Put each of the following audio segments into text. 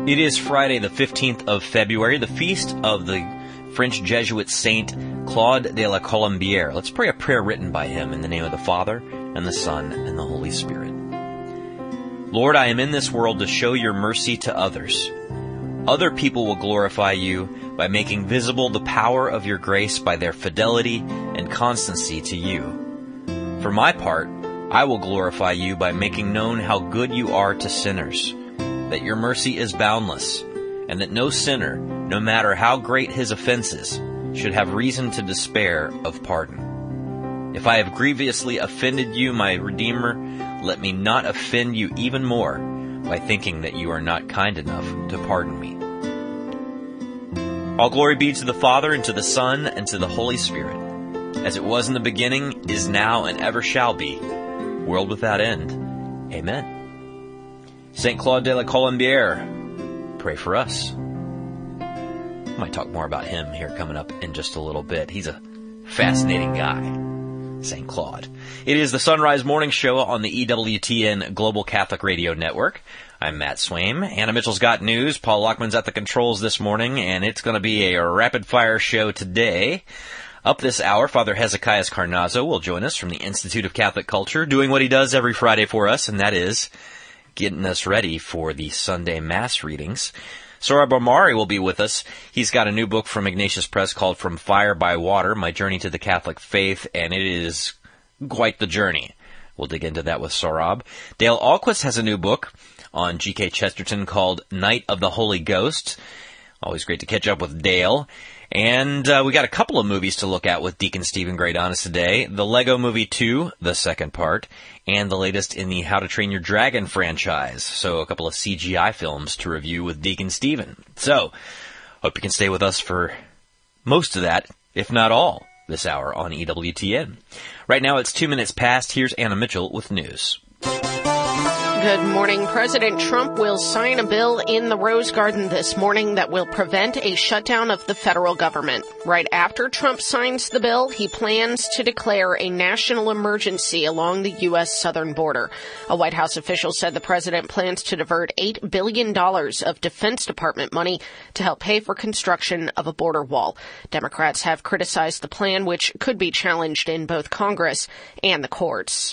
It is Friday, the 15th of February, the feast of the French Jesuit saint Claude de la Colombière. Let's pray a prayer written by him in the name of the Father, and the Son, and the Holy Spirit. Lord, I am in this world to show your mercy to others. Other people will glorify you by making visible the power of your grace by their fidelity and constancy to you. For my part, I will glorify you by making known how good you are to sinners, that your mercy is boundless, and that no sinner, no matter how great his offenses, should have reason to despair of pardon. If I have grievously offended you, my Redeemer, let me not offend you even more by thinking that you are not kind enough to pardon me. All glory be to the Father, and to the Son, and to the Holy Spirit, as it was in the beginning, is now, and ever shall be, world without end. Amen. Saint Claude de la Colombière, pray for us. I might talk more about him here coming up in just a little bit. He's a fascinating guy, Saint Claude. It is the Sunrise Morning Show on the EWTN Global Catholic Radio Network. I'm Matt Swaim. Anna Mitchell's got news. Paul Lockman's at the controls this morning, and it's going to be a rapid-fire show today. Up this hour, Father Hezekiah Carnazzo will join us from the Institute of Catholic Culture, doing what he does every Friday for us, and that is getting us ready for the Sunday Mass readings. Sorab Omari will be with us. He's got a new book from Ignatius Press called From Fire by Water, My Journey to the Catholic Faith, and it is quite the journey. We'll dig into that with Sorab. Dale Ahlquist has a new book on G.K. Chesterton called Night of the Holy Ghost. Always great to catch up with Dale. And we got a couple of movies to look at with Deacon Stephen Greydonis today. The Lego Movie 2, the second part, and the latest in the How to Train Your Dragon franchise. So a couple of CGI films to review with Deacon Stephen. So, hope you can stay with us for most of that, if not all, this hour on EWTN. Right now it's 2 minutes past. Here's Anna Mitchell with news. Good morning. President Trump will sign a bill in the Rose Garden this morning that will prevent a shutdown of the federal government. Right after Trump signs the bill, he plans to declare a national emergency along the U.S. southern border. A White House official said the president plans to divert $8 billion of Defense Department money to help pay for construction of a border wall. Democrats have criticized the plan, which could be challenged in both Congress and the courts.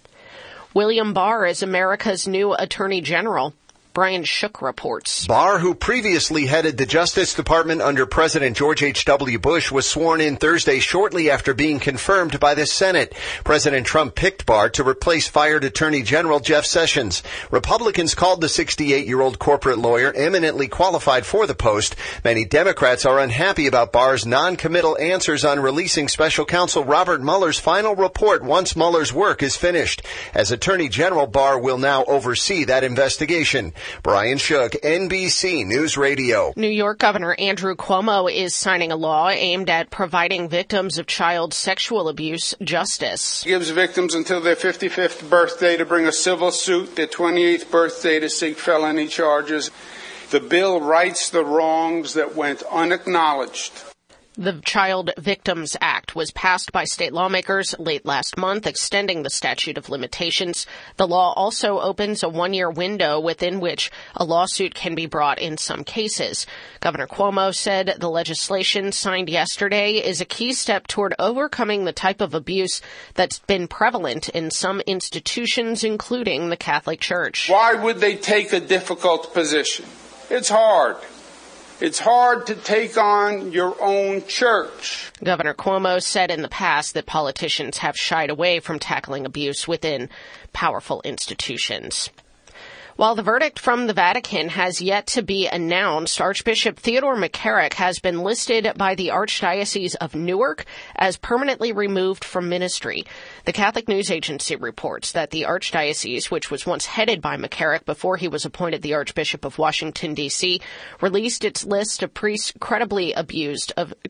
William Barr is America's new Attorney General. Brian Shook reports. Barr, who previously headed the Justice Department under President George H.W. Bush, was sworn in Thursday shortly after being confirmed by the Senate. President Trump picked Barr to replace fired Attorney General Jeff Sessions. Republicans called the 68-year-old corporate lawyer eminently qualified for the post. Many Democrats are unhappy about Barr's non-committal answers on releasing Special Counsel Robert Mueller's final report once Mueller's work is finished. As Attorney General, Barr will now oversee that investigation. Brian Shook, NBC News Radio. New York Governor Andrew Cuomo is signing a law aimed at providing victims of child sexual abuse justice. It gives victims until their 55th birthday to bring a civil suit, their 28th birthday to seek felony charges. The bill rights the wrongs that went unacknowledged. The Child Victims Act was passed by state lawmakers late last month, extending the statute of limitations. The law also opens a one-year window within which a lawsuit can be brought in some cases. Governor Cuomo said the legislation signed yesterday is a key step toward overcoming the type of abuse that's been prevalent in some institutions, including the Catholic Church. Why would they take a difficult position? It's hard. It's hard to take on your own church. Governor Cuomo said in the past that politicians have shied away from tackling abuse within powerful institutions. While the verdict from the Vatican has yet to be announced, Archbishop Theodore McCarrick has been listed by the Archdiocese of Newark as permanently removed from ministry. The Catholic News Agency reports that the Archdiocese, which was once headed by McCarrick before he was appointed the Archbishop of Washington, D.C., released its list of priests credibly accused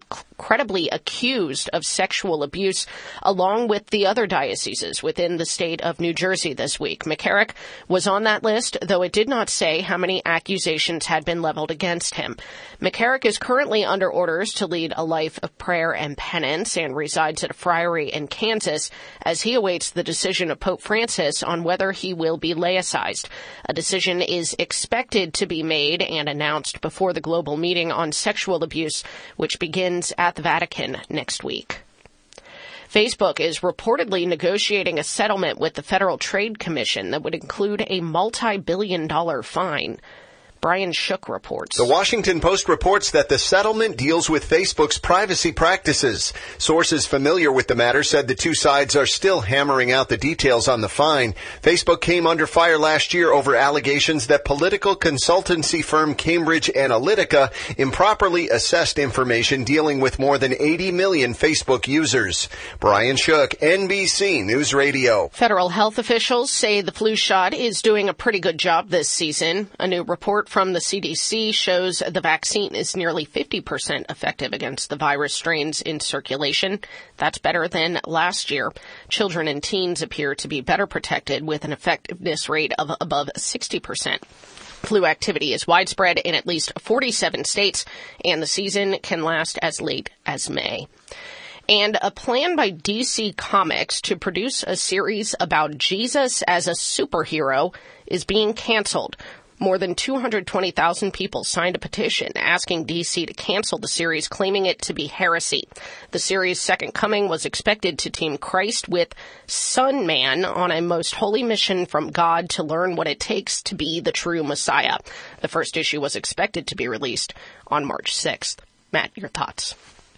of sexual abuse, along with the other dioceses within the state of New Jersey this week. McCarrick was on that list announced, though it did not say how many accusations had been leveled against him. McCarrick is currently under orders to lead a life of prayer and penance and resides at a friary in Kansas as he awaits the decision of Pope Francis on whether he will be laicized. A decision is expected to be made and announced before the global meeting on sexual abuse, which begins at the Vatican next week. Facebook is reportedly negotiating a settlement with the Federal Trade Commission that would include a multi-billion-dollar fine. Brian Shook reports. The Washington Post reports that the settlement deals with Facebook's privacy practices. Sources familiar with the matter said the two sides are still hammering out the details on the fine. Facebook came under fire last year over allegations that political consultancy firm Cambridge Analytica improperly assessed information dealing with more than 80 million Facebook users. Brian Shook, NBC News Radio. Federal health officials say the flu shot is doing a pretty good job this season. A new report from the CDC shows the vaccine is nearly 50% effective against the virus strains in circulation. That's better than last year. Children and teens appear to be better protected with an effectiveness rate of above 60%. Flu activity is widespread in at least 47 states, and the season can last as late as May. And a plan by DC Comics to produce a series about Jesus as a superhero is being canceled. More than 220,000 people signed a petition asking DC to cancel the series, claiming it to be heresy. The series' second coming was expected to team Christ with Son Man on a most holy mission from God to learn what it takes to be the true Messiah. The first issue was expected to be released on March 6th. Matt, your thoughts?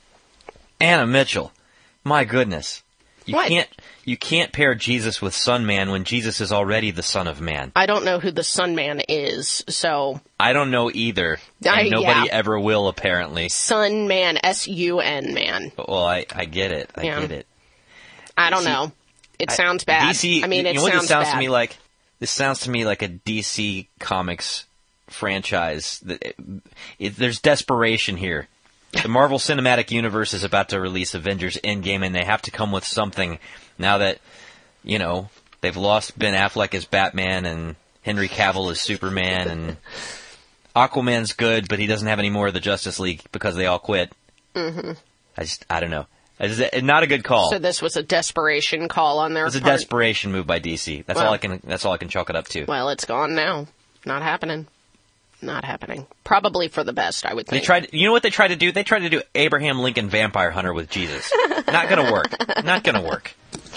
Anna Mitchell, my goodness. What? You can't pair Jesus with Son Man when Jesus is already the Son of Man. I don't know who the Son Man is, so... I don't know either. And nobody ever will, apparently. Son Man, S-U-N Man. Well, I get it. I get it. I don't know. It sounds bad. DC, I mean, it sounds sounds bad. to me like? This sounds to me like a DC Comics franchise. There's desperation here. The Marvel Cinematic Universe is about to release Avengers Endgame, and they have to come with something now that, they've lost Ben Affleck as Batman and Henry Cavill as Superman, and Aquaman's good, but he doesn't have any more of the Justice League because they all quit. Mm-hmm. I don't know. It's not a good call. So this was a desperation call on their part? It was a desperation move by DC. That's all I can chalk it up to. Well, it's gone now. Not happening. Not happening. Probably for the best, I would think. You know what they tried to do? They tried to do Abraham Lincoln Vampire Hunter with Jesus. Not gonna work. Not gonna work.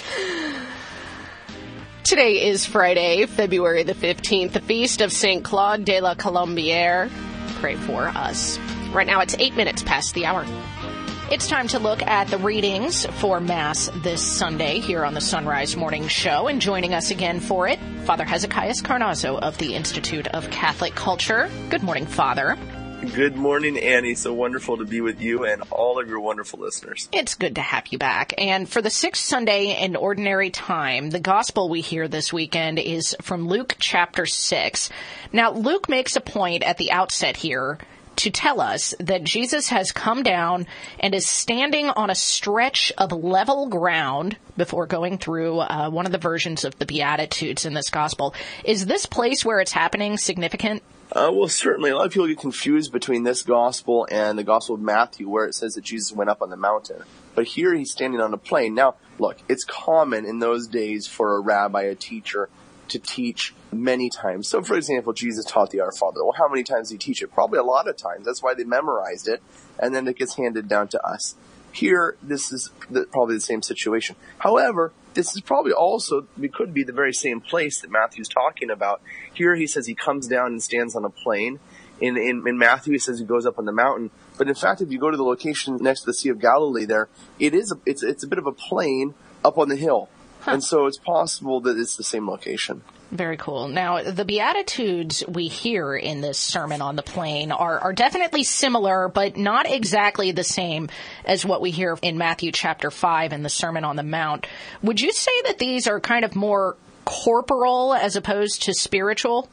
Today is Friday, February the 15th, the feast of Saint Claude de la Colombière. Pray for us. Right now it's 8 minutes past the hour. It's time to look at the readings for Mass this Sunday here on the Sunrise Morning Show. And joining us again for it, Father Hezekiah Carnazzo of the Institute of Catholic Culture. Good morning, Father. Good morning, Annie. So wonderful to be with you and all of your wonderful listeners. It's good to have you back. And for the sixth Sunday in Ordinary Time, the gospel we hear this weekend is from Luke chapter 6. Now, Luke makes a point at the outset here to tell us that Jesus has come down and is standing on a stretch of level ground before going through one of the versions of the Beatitudes in this gospel. Is this place where it's happening significant? Well, certainly. A lot of people get confused between this gospel and the Gospel of Matthew, where it says that Jesus went up on the mountain. But here he's standing on a plain. Now, look, it's common in those days for a rabbi, a teacher, to teach many times. So, for example, Jesus taught the Our Father. Well, how many times did he teach it? Probably a lot of times. That's why they memorized it, and then it gets handed down to us. Here, this is probably the same situation. However, this is probably also, it could be the very same place that Matthew's talking about. Here he says he comes down and stands on a plain. In Matthew, he says he goes up on the mountain. But in fact, if you go to the location next to the Sea of Galilee there, it's a bit of a plain up on the hill. Huh. And so it's possible that it's the same location. Very cool. Now, the Beatitudes we hear in this Sermon on the Plain are definitely similar, but not exactly the same as what we hear in Matthew chapter 5 in the Sermon on the Mount. Would you say that these are kind of more corporal as opposed to spiritual?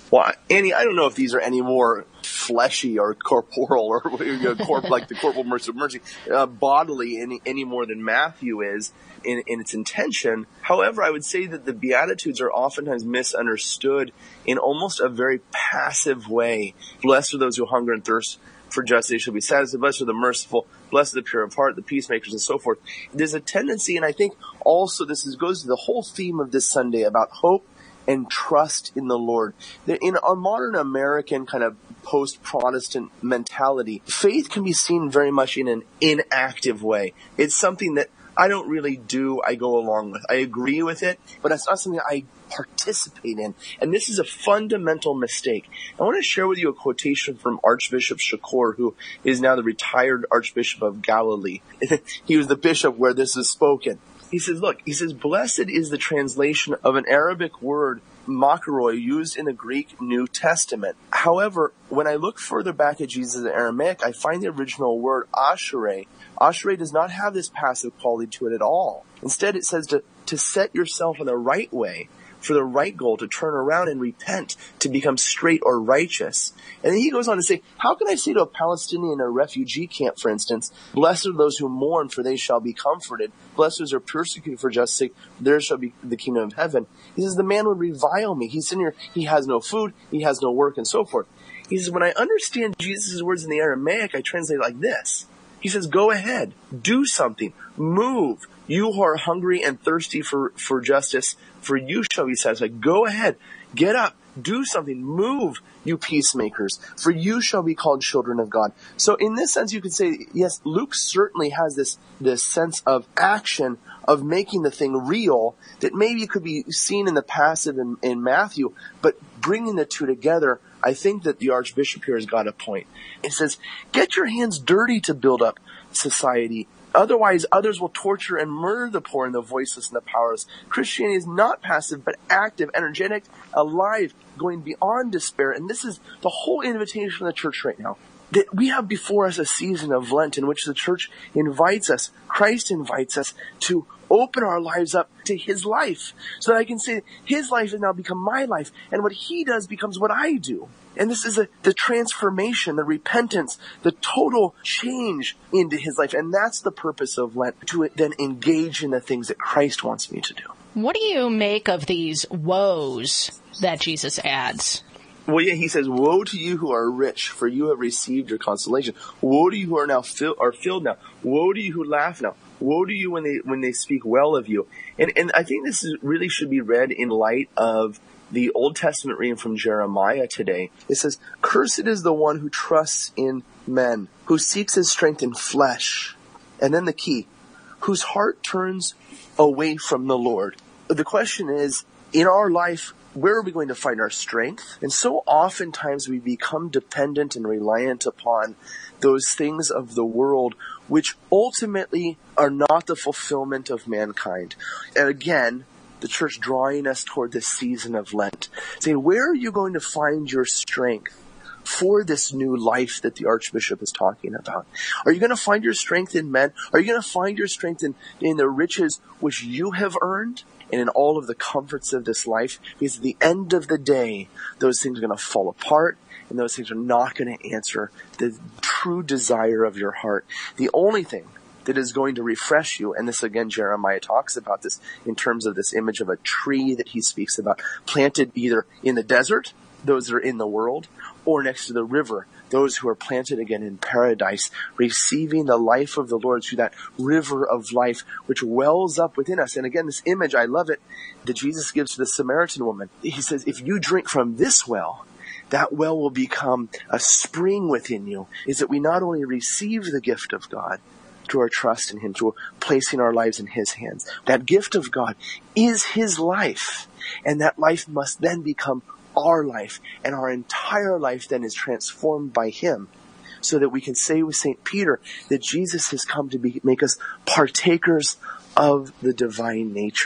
Well, Annie, I don't know if these are any more fleshy or corporal or like the corporal mercy, bodily any more than Matthew is in its intention. However, I would say that the Beatitudes are oftentimes misunderstood in almost a very passive way. Blessed are those who hunger and thirst for justice, they shall be satisfied. Blessed are the merciful, blessed are the pure of heart, the peacemakers, and so forth. There's a tendency, and I think also goes to the whole theme of this Sunday about hope and trust in the Lord. In our modern American kind of post-Protestant mentality, faith can be seen very much in an inactive way. It's something that I don't really do, I go along with. I agree with it, but it's not something I participate in. And this is a fundamental mistake. I want to share with you a quotation from Archbishop Shakur, who is now the retired Archbishop of Galilee. He was the bishop where this is spoken. He says, blessed is the translation of an Arabic word, makaroi, used in the Greek New Testament. However, when I look further back at Jesus in Aramaic, I find the original word ashereh. Ashereh does not have this passive quality to it at all. Instead, it says to set yourself in the right way, for the right goal, to turn around and repent, to become straight or righteous. And then he goes on to say, how can I say to a Palestinian in a refugee camp, for instance, blessed are those who mourn, for they shall be comforted. Blessed are those who are persecuted for justice' sake, theirs shall be the kingdom of heaven. He says, the man would revile me. He's sitting here, he has no food, he has no work, and so forth. He says, when I understand Jesus' words in the Aramaic, I translate it like this. He says, go ahead, do something, move. You who are hungry and thirsty for justice, for you shall be satisfied. Go ahead, get up, do something, move, you peacemakers, for you shall be called children of God. So in this sense, you could say, yes, Luke certainly has this sense of action, of making the thing real, that maybe could be seen in the passive in Matthew, but bringing the two together, I think that the Archbishop here has got a point. It says, get your hands dirty to build up society. Otherwise, others will torture and murder the poor and the voiceless and the powerless. Christianity is not passive, but active, energetic, alive, going beyond despair. And this is the whole invitation of the church right now. That we have before us a season of Lent in which the church invites us, Christ invites us to open our lives up to his life, so that I can say his life has now become my life, and what he does becomes what I do. And this is the transformation, the repentance, the total change into his life. And that's the purpose of Lent, to then engage in the things that Christ wants me to do. What do you make of these woes that Jesus adds? Well, yeah, he says, woe to you who are rich, for you have received your consolation. Woe to you who are now filled now. Woe to you who laugh now. Woe to you when they speak well of you. And I think this really should be read in light of the Old Testament reading from Jeremiah today. It says, cursed is the one who trusts in men, who seeks his strength in flesh. And then the key, whose heart turns away from the Lord. The question is, in our life, where are we going to find our strength? And so oftentimes we become dependent and reliant upon those things of the world which ultimately are not the fulfillment of mankind. And again, the church drawing us toward this season of Lent, saying, where are you going to find your strength for this new life that the Archbishop is talking about? Are you going to find your strength in men? Are you going to find your strength in the riches which you have earned and in all of the comforts of this life? Because at the end of the day, those things are going to fall apart, and those things are not going to answer the true desire of your heart. The only thing that is going to refresh you, and this again, Jeremiah talks about this in terms of this image of a tree that he speaks about, planted either in the desert, those that are in the world, or next to the river, those who are planted again in paradise, receiving the life of the Lord through that river of life which wells up within us. And again, this image, I love it, that Jesus gives to the Samaritan woman. He says, if you drink from this well, that well will become a spring within you. Is that we not only receive the gift of God through our trust in him, through placing our lives in his hands. That gift of God is his life, and that life must then become our life, and our entire life then is transformed by him, so that we can say with St. Peter that Jesus has come to make us partakers of the divine nature.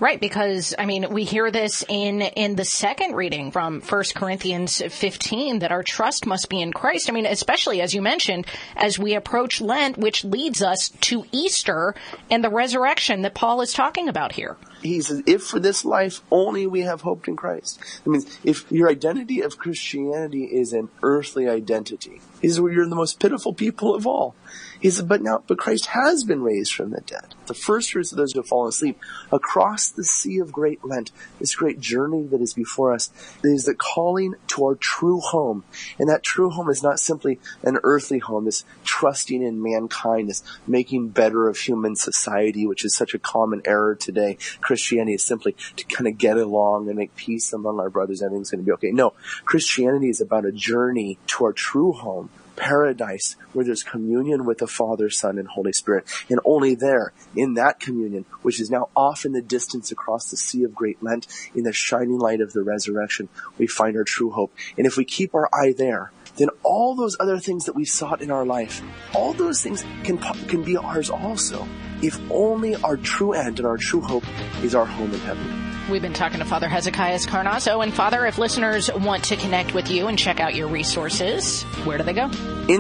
Right, because, I mean, we hear this in the second reading from 1 Corinthians 15, that our trust must be in Christ. I mean, especially, as you mentioned, as we approach Lent, which leads us to Easter and the resurrection that Paul is talking about here. He says, if for this life only we have hoped in Christ. I mean, if your identity of Christianity is an earthly identity, he says, well, you're the most pitiful people of all. He said, but Christ has been raised from the dead. The first fruits of those who have fallen asleep. Across the sea of great Lent, this great journey that is before us, is the calling to our true home. And that true home is not simply an earthly home, this trusting in mankind, this making better of human society, which is such a common error today. Christianity is simply to kind of get along and make peace among our brothers. Everything's going to be okay. No, Christianity is about a journey to our true home, paradise, where there's communion with the Father, Son, and Holy Spirit. And only there, in that communion, which is now off in the distance across the sea of great Lent, in the shining light of the resurrection, we find our true hope. And if we keep our eye there, then all those other things that we sought in our life, all those things can be ours also, if only our true end and our true hope is our home in heaven. We've been talking to Father Hezekiah Carnazzo. And Father, if listeners want to connect with you and check out your resources, where do they go?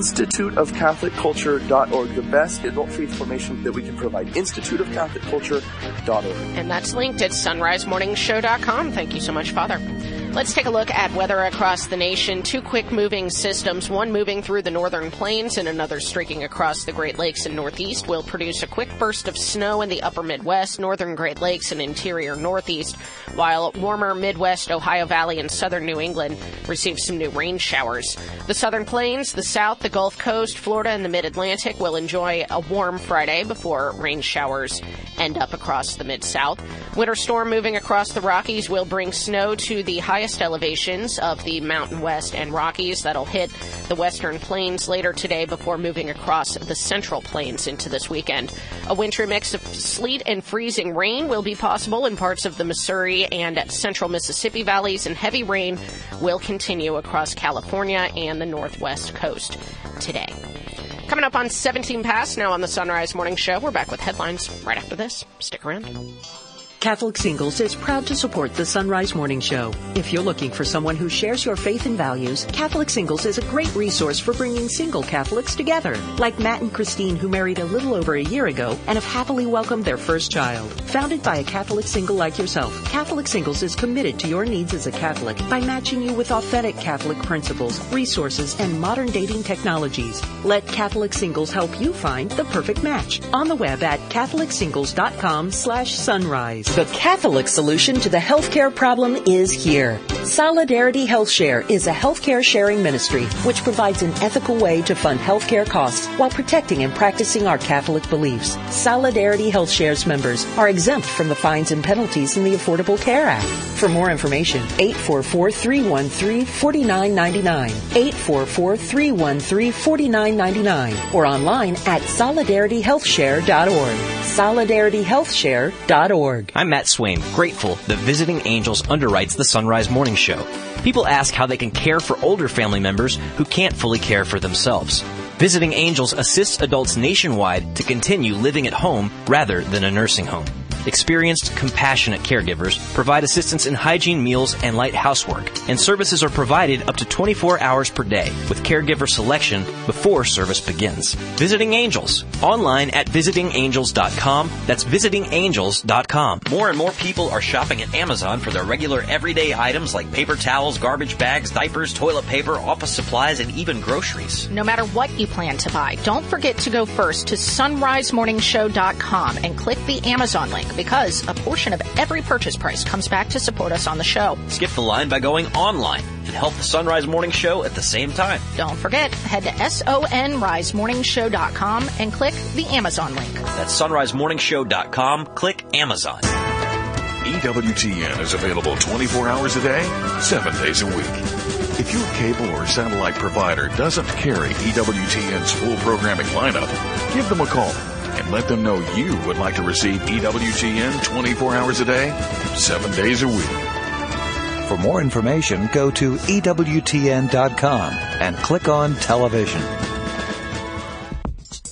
InstituteofCatholicCulture.org, the best adult faith formation that we can provide. InstituteofCatholicCulture.org. And that's linked at sunrisemorningshow.com. Thank you so much, Father. Let's take a look at weather across the nation. Two quick-moving systems, one moving through the northern plains and another streaking across the Great Lakes and Northeast, will produce a quick burst of snow in the upper Midwest, northern Great Lakes, and interior Northeast, while warmer Midwest, Ohio Valley, and southern New England receive some new rain showers. The southern plains, the South, the Gulf Coast, Florida, and the Mid-Atlantic will enjoy a warm Friday before rain showers end up across the Mid-South. Winter storm moving across the Rockies will bring snow to the highest elevations of the Mountain West and Rockies. That'll hit the western plains later today before moving across the central plains into this weekend. A wintry mix of sleet and freezing rain will be possible in parts of the Missouri and central Mississippi valleys, and heavy rain will continue across California and the northwest coast today. Coming up on 17 past now on the Sunrise Morning Show, we're back with headlines right after this. Stick around. Catholic Singles is proud to support the Sunrise Morning Show. If you're looking for someone who shares your faith and values, Catholic Singles is a great resource for bringing single Catholics together, like Matt and Christine, who married a little over a year ago and have happily welcomed their first child. Founded by a Catholic single like yourself, Catholic Singles is committed to your needs as a Catholic by matching you with authentic Catholic principles, resources, and modern dating technologies. Let Catholic Singles help you find the perfect match on the web at CatholicSingles.com/sunrise. The Catholic solution to the healthcare problem is here. Solidarity Health Share is a healthcare sharing ministry which provides an ethical way to fund healthcare costs while protecting and practicing our Catholic beliefs. Solidarity Health Share's members are exempt from the fines and penalties in the Affordable Care Act. For more information, 844-313-4999, 844-313-4999, or online at solidarityhealthshare.org. solidarityhealthshare.org. I'm Matt Swain, grateful that Visiting Angels underwrites the Sunrise Morning Show. People ask how they can care for older family members who can't fully care for themselves. Visiting Angels assists adults nationwide to continue living at home rather than a nursing home. Experienced, compassionate caregivers provide assistance in hygiene, meals, and light housework, and services are provided up to 24 hours per day with caregiver selection before service begins. Visiting Angels, online at visitingangels.com. That's visitingangels.com. More and more people are shopping at Amazon for their regular everyday items like paper towels, garbage bags, diapers, toilet paper, office supplies, and even groceries. No matter what you plan to buy, don't forget to go first to sunrisemorningshow.com and click the Amazon link, because a portion of every purchase price comes back to support us on the show. Skip the line by going online and help the Sunrise Morning Show at the same time. Don't forget, head to sunrisemorningshow.com and click the Amazon link. That's sunrisemorningshow.com. Click Amazon. EWTN is available 24 hours a day, 7 days a week. If your cable or satellite provider doesn't carry EWTN's full programming lineup, give them a call and let them know you would like to receive EWTN 24 hours a day, 7 days a week. For more information, go to EWTN.com and click on television.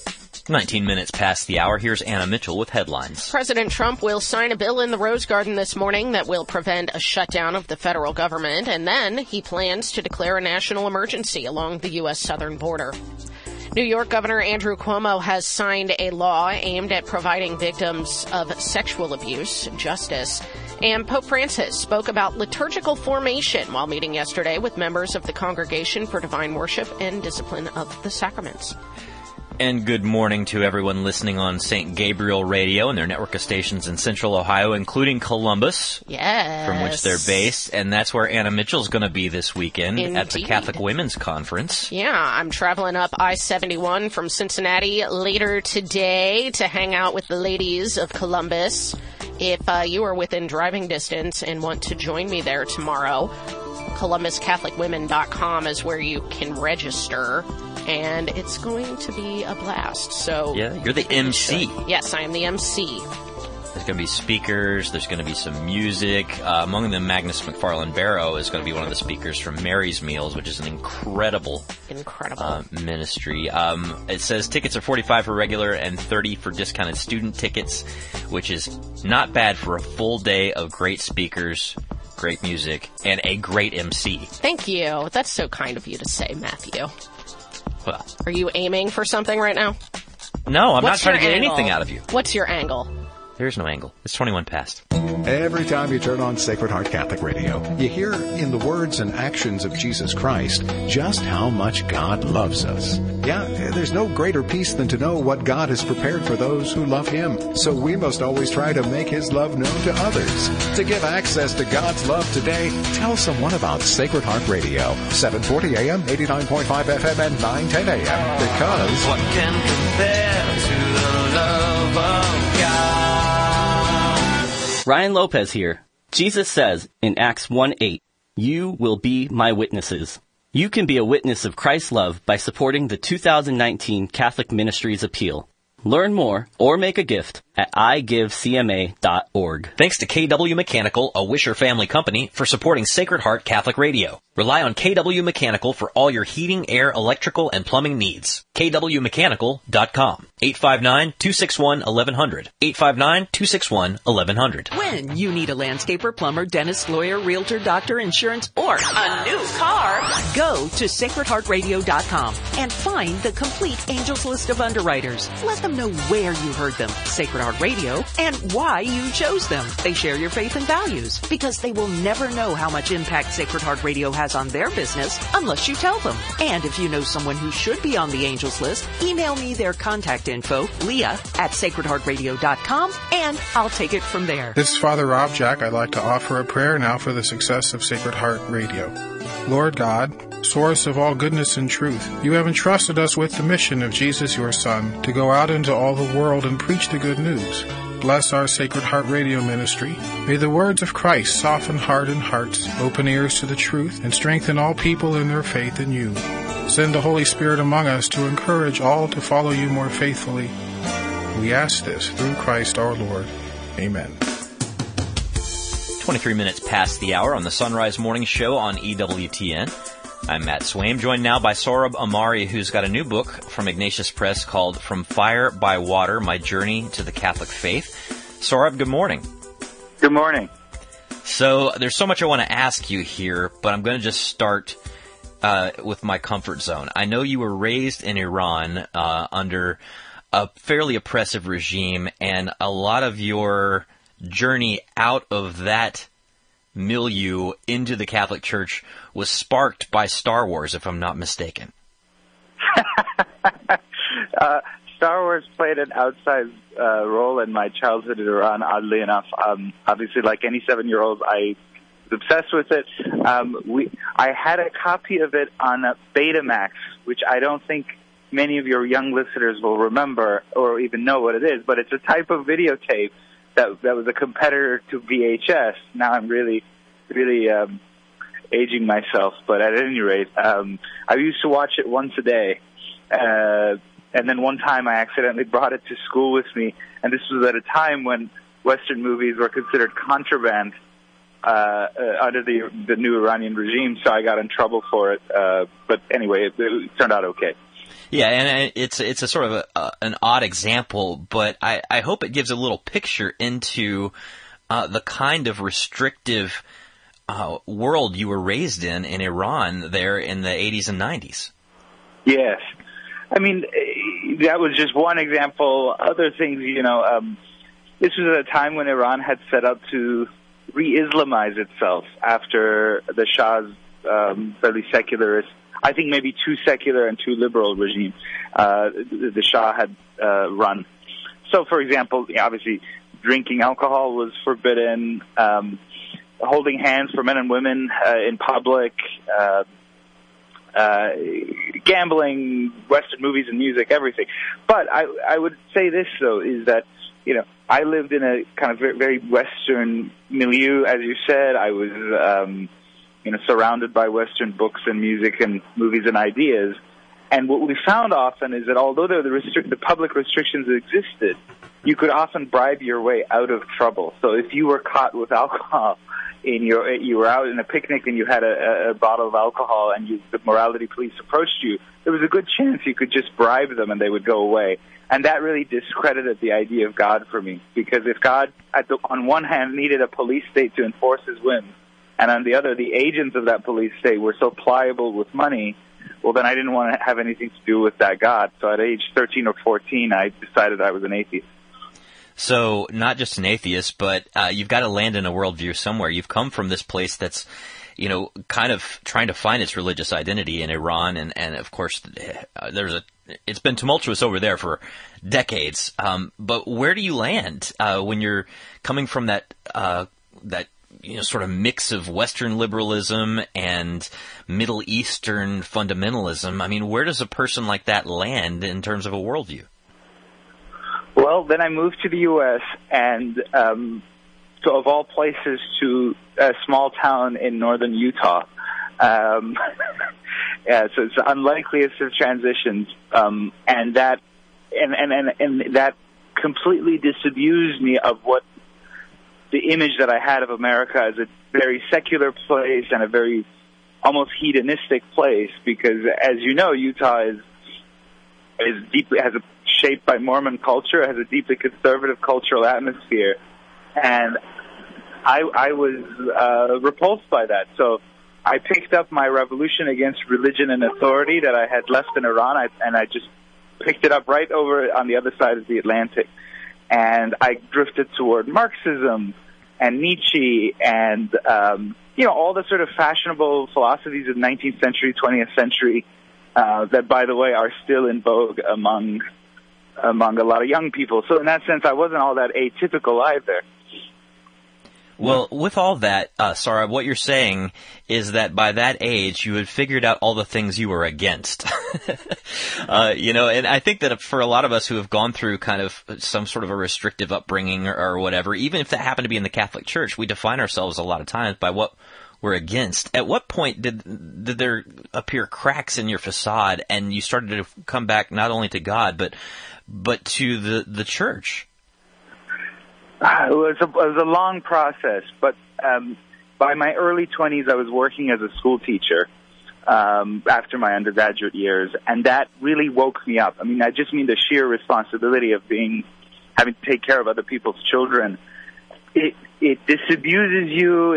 19 minutes past the hour. Here's Anna Mitchell with headlines. President Trump will sign a bill in the Rose Garden this morning that will prevent a shutdown of the federal government, and then he plans to declare a national emergency along the U.S. southern border. New York Governor Andrew Cuomo has signed a law aimed at providing victims of sexual abuse justice. And Pope Francis spoke about liturgical formation while meeting yesterday with members of the Congregation for Divine Worship and Discipline of the Sacraments. And good morning to everyone listening on St. Gabriel Radio and their network of stations in Central Ohio, including Columbus, yes, from which they're based. And that's where Anna Mitchell's going to be this weekend. Indeed. At the Catholic Women's Conference. Yeah, I'm traveling up I-71 from Cincinnati later today to hang out with the ladies of Columbus. If you are within driving distance and want to join me there tomorrow, ColumbusCatholicWomen.com is where you can register. And it's going to be a blast. So yeah, you're the MC. Yes, I am the MC. There's going to be speakers. There's going to be some music. Among them, Magnus McFarland Barrow is going to be one of the speakers from Mary's Meals, which is an incredible ministry. It says tickets are $45 for regular and $30 for discounted student tickets, which is not bad for a full day of great speakers, great music, and a great MC. Thank you. That's so kind of you to say, Matthew. Well, are you aiming for something right now? No, I'm not trying to get anything out of you. What's your angle? There's no angle. It's 21 past. Every time you turn on Sacred Heart Catholic Radio, you hear in the words and actions of Jesus Christ just how much God loves us. Yeah, there's no greater peace than to know what God has prepared for those who love Him. So we must always try to make His love known to others. To give access to God's love today, tell someone about Sacred Heart Radio, 740 AM, 89.5 FM, and 910 AM. Because what can compare to the love of God? Ryan Lopez here. Jesus says in Acts 1:8, "You will be my witnesses." You can be a witness of Christ's love by supporting the 2019 Catholic Ministries Appeal. Learn more or make a gift at igivecma.org. Thanks to KW Mechanical, a Wisher family company, for supporting Sacred Heart Catholic Radio. Rely on KW Mechanical for all your heating, air, electrical, and plumbing needs. KWMechanical.com. 859-261-1100. 859-261-1100. When you need a landscaper, plumber, dentist, lawyer, realtor, doctor, insurance, or a new car, go to sacredheartradio.com and find the complete Angels list of underwriters. Let them know where you heard them, Sacred Heart Radio, and why you chose them. They share your faith and values because they will never know how much impact Sacred Heart Radio has on their business unless you tell them. And if you know someone who should be on the Angels list, email me their contact info, leah@sacredheartradio.com, and I'll take it from there. This is Father Rob Jack. I'd like to offer a prayer now for the success of Sacred Heart Radio. Lord God, source of all goodness and truth, you have entrusted us with the mission of Jesus, your Son, to go out into all the world and preach the good news. Bless our Sacred Heart Radio ministry. May the words of Christ soften hardened hearts, open ears to the truth, and strengthen all people in their faith in you. Send the Holy Spirit among us to encourage all to follow you more faithfully. We ask this through Christ our Lord. Amen. 23 minutes past the hour on the Sunrise Morning Show on EWTN. I'm Matt Swaim, joined now by Saurabh Amari, who's got a new book from Ignatius Press called From Fire by Water, My Journey to the Catholic Faith. Saurabh, good morning. Good morning. So there's so much I want to ask you here, but I'm going to just start with my comfort zone. I know you were raised in Iran under a fairly oppressive regime, and a lot of your journey out of that milieu into the Catholic Church was sparked by Star Wars, if I'm not mistaken. Star Wars played an outsized role in my childhood in Iran, oddly enough. Obviously, like any 7-year-old, I was obsessed with it. I had a copy of it on Betamax, which I don't think many of your young listeners will remember or even know what it is, but it's a type of videotape that was a competitor to VHS. Now I'm really aging myself, but at any rate, I used to watch it once a day. And then one time I accidentally brought it to school with me, and this was at a time when Western movies were considered contraband under the new Iranian regime, so I got in trouble for it. But anyway, it turned out okay. Yeah, and it's a sort of an odd example, but I hope it gives a little picture into the kind of restrictive world you were raised in Iran there in the 80s and 90s. Yes. I mean, that was just one example. Other things, this was at a time when Iran had set up to re-Islamize itself after the Shah's fairly secularist, I think maybe too secular and too liberal regime the Shah had run. So, for example, obviously, drinking alcohol was forbidden, holding hands for men and women in public, gambling, Western movies and music, everything. But I would say this, though, is that, I lived in a kind of very Western milieu, as you said. I was, surrounded by Western books and music and movies and ideas. And what we found often is that although the public restrictions existed, you could often bribe your way out of trouble. So if you were caught with alcohol, you were out in a picnic and you had a bottle of alcohol and the morality police approached you, there was a good chance you could just bribe them and they would go away. And that really discredited the idea of God for me, because if God, on one hand, needed a police state to enforce his whims, and on the other, the agents of that police state were so pliable with money, well, then I didn't want to have anything to do with that God. So at age 13 or 14, I decided I was an atheist. So not just an atheist, but you've got to land in a worldview somewhere. You've come from this place that's, kind of trying to find its religious identity in Iran, and of course, it's been tumultuous over there for decades. But where do you land when you're coming from that sort of mix of Western liberalism and Middle Eastern fundamentalism? I mean, where does a person like that land in terms of a worldview? Well, then I moved to the U.S. and, so of all places, to a small town in northern Utah. So it's the unlikeliest of transitions, and that completely disabused me of what the image that I had of America as a very secular place and a very almost hedonistic place, because, as you know, Utah has a shaped by Mormon culture, has a deeply conservative cultural atmosphere, and I was repulsed by that. So I picked up my revolution against religion and authority that I had left in Iran, and I just picked it up right over on the other side of the Atlantic. And I drifted toward Marxism and Nietzsche and, all the sort of fashionable philosophies of 19th century, 20th century that, by the way, are still in vogue among a lot of young people. So in that sense, I wasn't all that atypical either. Well, with all that, Sarah, what you're saying is that by that age, you had figured out all the things you were against. And I think that for a lot of us who have gone through kind of some sort of a restrictive upbringing or whatever, even if that happened to be in the Catholic Church, we define ourselves a lot of times by what we're against. At what point did there appear cracks in your facade and you started to come back not only to God, but to the church? It was a long process, but by my early 20s, I was working as a school teacher after my undergraduate years, and that really woke me up. I mean, I just mean the sheer responsibility of having to take care of other people's children. It disabuses you.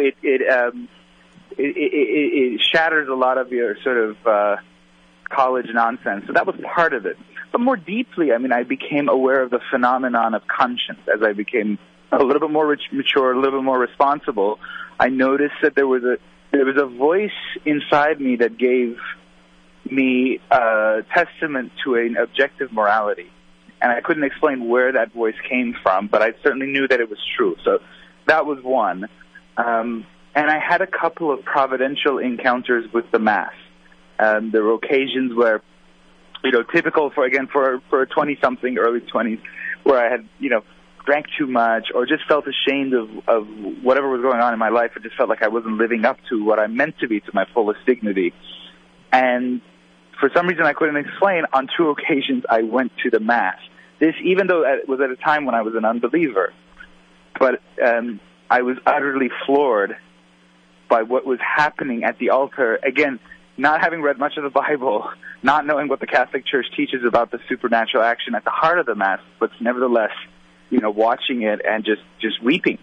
It shatters a lot of your sort of college nonsense. So that was part of it. But more deeply, I mean, I became aware of the phenomenon of conscience as I became a little bit more mature, a little bit more responsible. I noticed that there was a voice inside me that gave me testament to an objective morality. And I couldn't explain where that voice came from, but I certainly knew that it was true. So that was one. And I had a couple of providential encounters with the Mass. There were occasions where, typical for a 20-something, early 20s, where I had, drank too much or just felt ashamed of whatever was going on in my life. I just felt like I wasn't living up to what I meant to be, to my fullest dignity. And for some reason I couldn't explain, on 2 occasions I went to the Mass. This, even though it was at a time when I was an unbeliever. But I was utterly floored by what was happening at the altar. Again, not having read much of the Bible, not knowing what the Catholic Church teaches about the supernatural action at the heart of the Mass, but nevertheless, watching it and just weeping.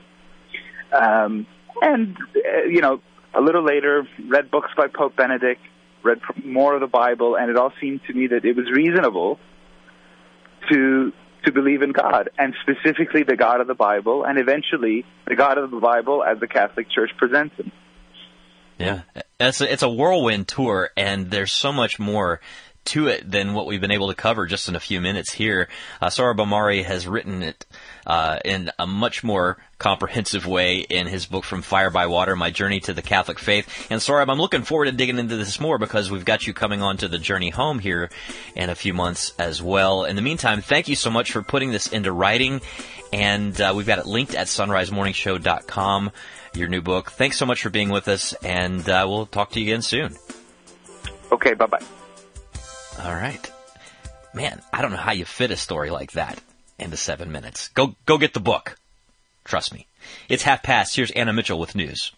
A little later, read books by Pope Benedict, read more of the Bible, and it all seemed to me that it was reasonable to believe in God, and specifically the God of the Bible, and eventually the God of the Bible as the Catholic Church presents him. Yeah, it's a whirlwind tour, and there's so much more to it than what we've been able to cover just in a few minutes here. Sohrab Ahmari has written it in a much more comprehensive way in his book From Fire by Water, My Journey to the Catholic Faith. And Sohrab, I'm looking forward to digging into this more because we've got you coming on to the journey home here in a few months as well. In the meantime, thank you so much for putting this into writing, and we've got it linked at sunrisemorningshow.com, your new book. Thanks so much for being with us, and we'll talk to you again soon. Okay, bye-bye. All right. Man, I don't know how you fit a story like that into 7 minutes. Go get the book. Trust me. It's 5:30. Here's Anna Mitchell with news.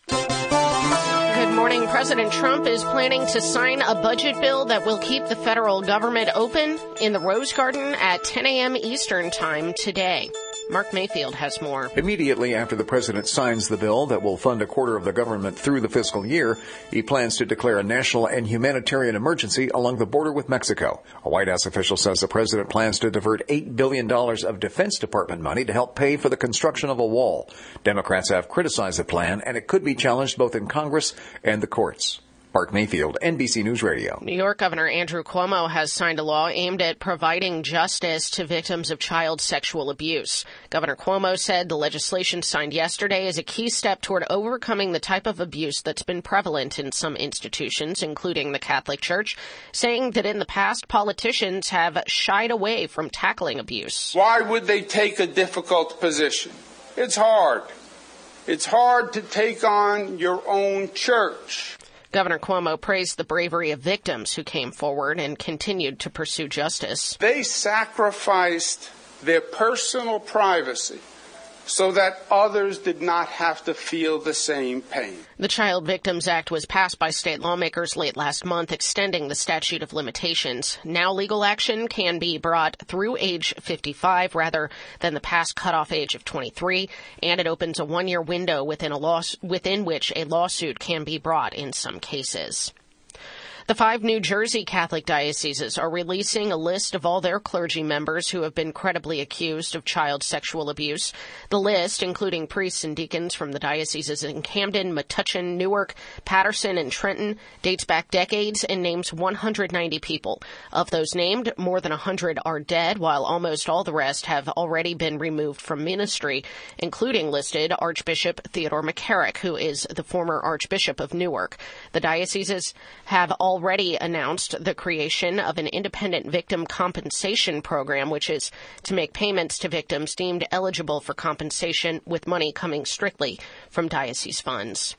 Good morning. President Trump is planning to sign a budget bill that will keep the federal government open in the Rose Garden at 10 a.m. Eastern Time today. Mark Mayfield has more. Immediately after the president signs the bill that will fund a quarter of the government through the fiscal year, he plans to declare a national and humanitarian emergency along the border with Mexico. A White House official says the president plans to divert $8 billion of Defense Department money to help pay for the construction of a wall. Democrats have criticized the plan, and it could be challenged both in Congress and the courts. Mark Mayfield, NBC News Radio. New York Governor Andrew Cuomo has signed a law aimed at providing justice to victims of child sexual abuse. Governor Cuomo said the legislation signed yesterday is a key step toward overcoming the type of abuse that's been prevalent in some institutions, including the Catholic Church, saying that in the past politicians have shied away from tackling abuse. Why would they take a difficult position? It's hard. It's hard to take on your own church. Governor Cuomo praised the bravery of victims who came forward and continued to pursue justice. They sacrificed their personal privacy so that others did not have to feel the same pain. The Child Victims Act was passed by state lawmakers late last month, extending the statute of limitations. Now legal action can be brought through age 55 rather than the past cutoff age of 23, and it opens a one-year window within which a lawsuit can be brought in some cases. The 5 New Jersey Catholic dioceses are releasing a list of all their clergy members who have been credibly accused of child sexual abuse. The list, including priests and deacons from the dioceses in Camden, Metuchen, Newark, Patterson, and Trenton, dates back decades and names 190 people. Of those named, more than 100 are dead, while almost all the rest have already been removed from ministry, including listed Archbishop Theodore McCarrick, who is the former Archbishop of Newark. The dioceses have already announced the creation of an independent victim compensation program, which is to make payments to victims deemed eligible for compensation with money coming strictly from diocese funds.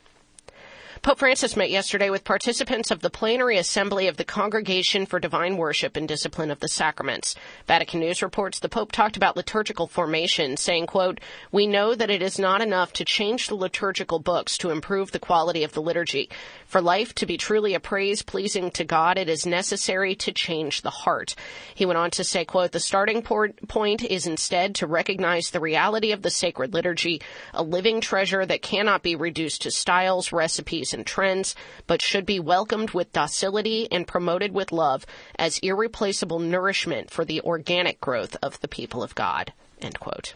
Pope Francis met yesterday with participants of the Plenary Assembly of the Congregation for Divine Worship and Discipline of the Sacraments. Vatican News reports the Pope talked about liturgical formation, saying, quote, "We know that it is not enough to change the liturgical books to improve the quality of the liturgy. For life to be truly a praise pleasing to God, it is necessary to change the heart." He went on to say, quote, "The starting point is instead to recognize the reality of the sacred liturgy, a living treasure that cannot be reduced to styles, recipes, and trends, but should be welcomed with docility and promoted with love as irreplaceable nourishment for the organic growth of the people of God." End quote.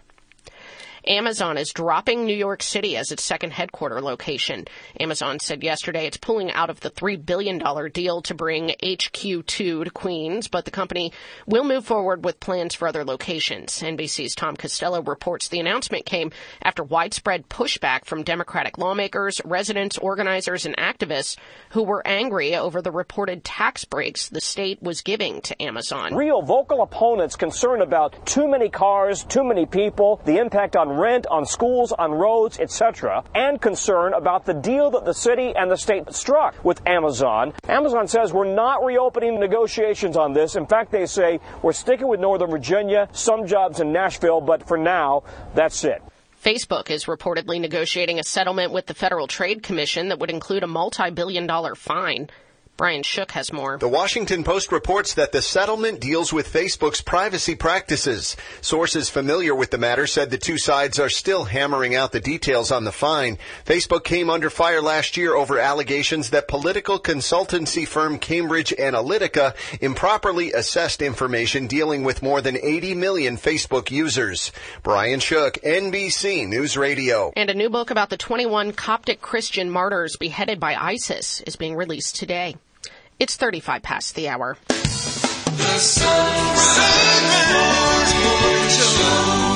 Amazon is dropping New York City as its second headquarter location. Amazon said yesterday it's pulling out of the $3 billion deal to bring HQ2 to Queens, but the company will move forward with plans for other locations. NBC's Tom Costello reports the announcement came after widespread pushback from Democratic lawmakers, residents, organizers, and activists who were angry over the reported tax breaks the state was giving to Amazon. Real vocal opponents concerned about too many cars, too many people, the impact on rent, on schools, on roads, etc., and concern about the deal that the city and the state struck with Amazon. Amazon says we're not reopening negotiations on this. In fact, they say we're sticking with Northern Virginia, some jobs in Nashville, but for now, that's it. Facebook is reportedly negotiating a settlement with the Federal Trade Commission that would include a multi-billion-dollar fine. Brian Shook has more. The Washington Post reports that the settlement deals with Facebook's privacy practices. Sources familiar with the matter said the two sides are still hammering out the details on the fine. Facebook came under fire last year over allegations that political consultancy firm Cambridge Analytica improperly assessed information dealing with more than 80 million Facebook users. Brian Shook, NBC News Radio. And a new book about the 21 Coptic Christian martyrs beheaded by ISIS is being released today. It's 35 past the hour. The Sunrise Morning Show.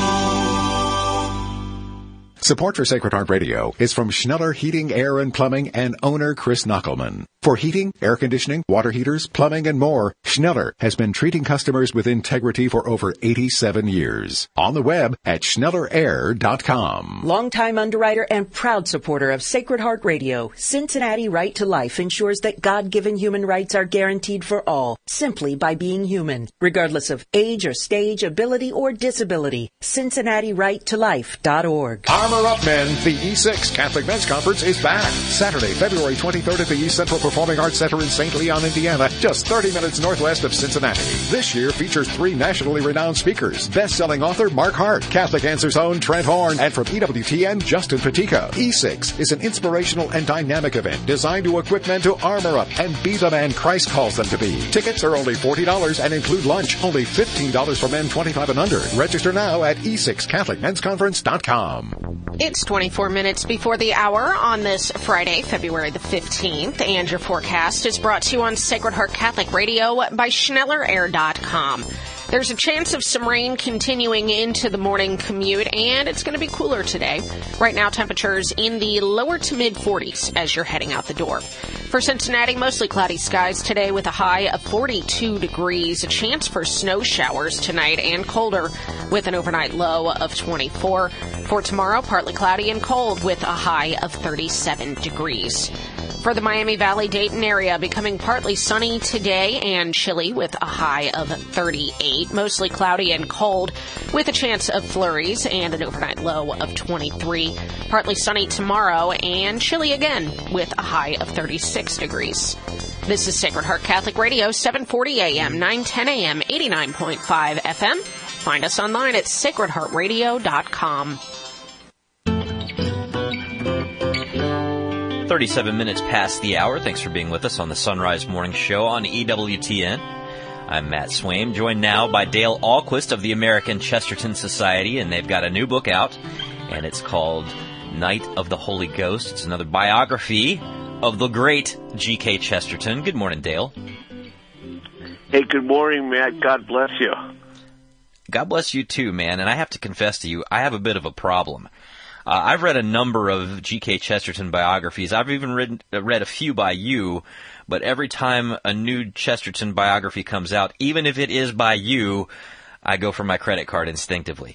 Support for Sacred Heart Radio is from Schneller Heating, Air, and Plumbing and owner Chris Knockelman. For heating, air conditioning, water heaters, plumbing, and more, Schneller has been treating customers with integrity for over 87 years. On the web at SchnellerAir.com. Longtime underwriter and proud supporter of Sacred Heart Radio, Cincinnati Right to Life ensures that God-given human rights are guaranteed for all, simply by being human, regardless of age or stage, ability, or disability. CincinnatiRightToLife.org. Armor Up Men, the E6 Catholic Men's Conference is back. Saturday, February 23rd at the East Central Performing Arts Center in St. Leon, Indiana, just 30 minutes northwest of Cincinnati. This year features 3 nationally renowned speakers. Best-selling author Mark Hart, Catholic Answer's own Trent Horn, and from EWTN, Justin Patika. E6 is an inspirational and dynamic event designed to equip men to armor up and be the man Christ calls them to be. Tickets are only $40 and include lunch. Only $15 for men 25 and under. Register now at e6catholicmensconference.com. It's 24 minutes before the hour on this Friday, February the 15th, and your forecast is brought to you on Sacred Heart Catholic Radio by SchnellerAir.com. There's a chance of some rain continuing into the morning commute, and it's going to be cooler today. Right now, temperatures in the lower to mid-40s as you're heading out the door. For Cincinnati, mostly cloudy skies today with a high of 42 degrees. A chance for snow showers tonight and colder with an overnight low of 24. For tomorrow, partly cloudy and cold with a high of 37 degrees. For the Miami Valley-Dayton area, becoming partly sunny today and chilly with a high of 38. Mostly cloudy and cold with a chance of flurries and an overnight low of 23. Partly sunny tomorrow and chilly again with a high of 36 degrees. This is Sacred Heart Catholic Radio, 740 AM, 910 AM, 89.5 FM. Find us online at sacredheartradio.com. 37 minutes past the hour. Thanks for being with us on the Sunrise Morning Show on EWTN. I'm Matt Swaim, joined now by Dale Ahlquist of the American Chesterton Society, and they've got a new book out, and it's called Night of the Holy Ghost. It's another biography of the great G.K. Chesterton. Good morning, Dale. Hey, good morning, Matt. God bless you. God bless you too, man, and I have to confess to you, I have a bit of a problem. I've read a number of G.K. Chesterton biographies. I've even read a few by you, but every time a new Chesterton biography comes out, even if it is by you, I go for my credit card instinctively.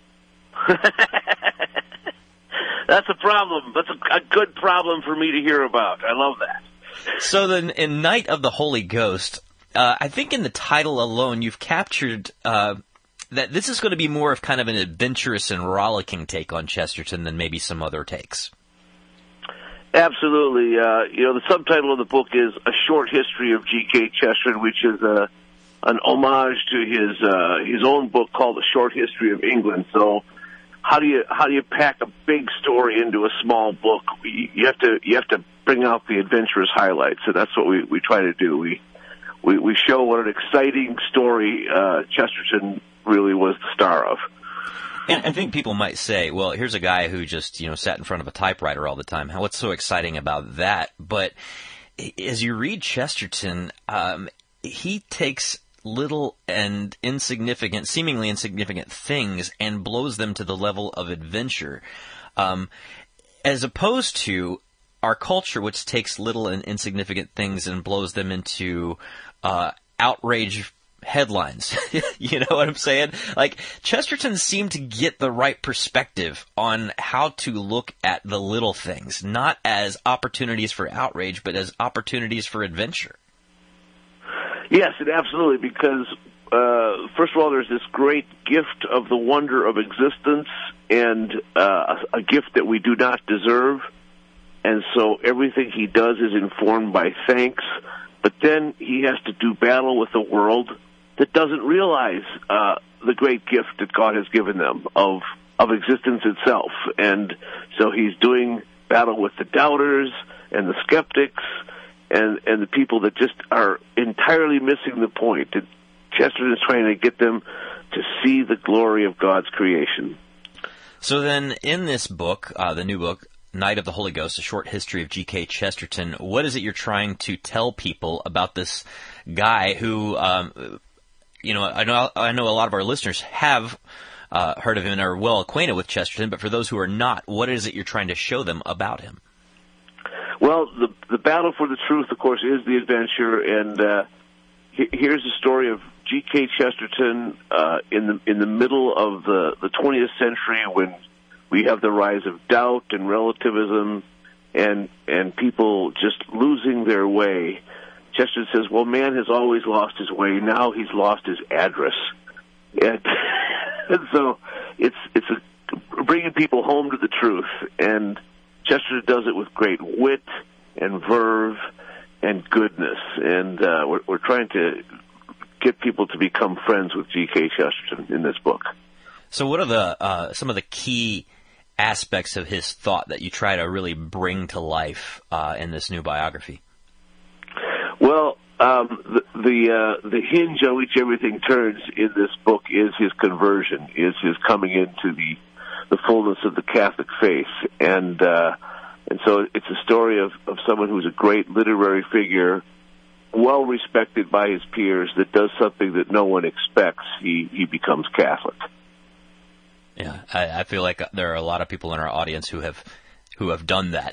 That's a problem. That's a good problem for me to hear about. I love that. So then, in Night of the Holy Ghost, I think in the title alone, you've captured that this is going to be more of kind of an adventurous and rollicking take on Chesterton than maybe some other takes. Absolutely. The subtitle of the book is A Short History of G.K. Chesterton, which is an homage to his own book called A Short History of England. So how do you pack a big story into a small book? You have to bring out the adventurous highlights. So that's what we try to do. We show what an exciting story Chesterton really was the star of. And I think people might say, well, here's a guy who just, sat in front of a typewriter all the time. What's so exciting about that? But as you read Chesterton, he takes little and seemingly insignificant things and blows them to the level of adventure. As opposed to our culture, which takes little and insignificant things and blows them into outrage headlines. You know what I'm saying? Like, Chesterton seemed to get the right perspective on how to look at the little things, not as opportunities for outrage, but as opportunities for adventure. Yes, and absolutely, because first of all, there's this great gift of the wonder of existence, and a gift that we do not deserve, and so everything he does is informed by thanks. but then he has to do battle with a world that doesn't realize the great gift that God has given them of existence itself. And so he's doing battle with the doubters and the skeptics and the people that just are entirely missing the point. Chesterton is trying to get them to see the glory of God's creation. So then, in this book, the new book, Night of the Holy Ghost, A Short History of G.K. Chesterton, what is it you're trying to tell people about this guy who, I know a lot of our listeners have heard of him and are well acquainted with Chesterton, but for those who are not, what is it you're trying to show them about him? Well, the battle for the truth, of course, is the adventure, and here's the story of G.K. Chesterton in the middle of the 20th century, when we have the rise of doubt and relativism and people just losing their way. Chesterton says, well, man has always lost his way. Now he's lost his address. And so it's bringing people home to the truth. And Chesterton does it with great wit and verve and goodness. And we're trying to get people to become friends with G.K. Chesterton in this book. So what are some of the key aspects of his thought that you try to really bring to life in this new biography? Well, the hinge on which everything turns in this book is his conversion, is his coming into the fullness of the Catholic faith, and so it's a story of someone who's a great literary figure, well respected by his peers, that does something that no one expects. He becomes Catholic. Yeah, I feel like there are a lot of people in our audience who have done that.